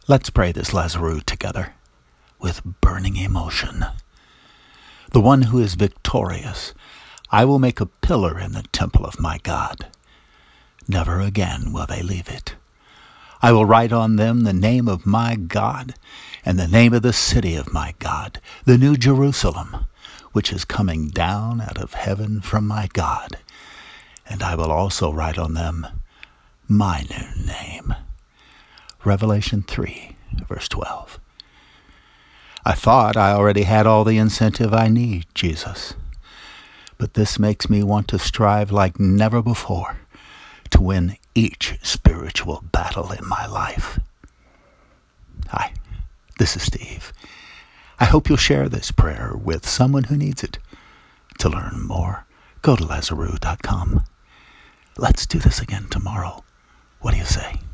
Let's pray this Lazarus together with burning emotion. The one who is victorious, I will make a pillar in the temple of my God. Never again will they leave it. I will write on them the name of my God and the name of the city of my God, the new Jerusalem, which is coming down out of heaven from my God. And I will also write on them my new name. Revelation 3, verse 12. I thought I already had all the incentive I need, Jesus. But this makes me want to strive like never before to win each spiritual battle in my life. Hi, this is Steve. I hope you'll share this prayer with someone who needs it. To learn more, go to Lazarus.com. Let's do this again tomorrow. What do you say?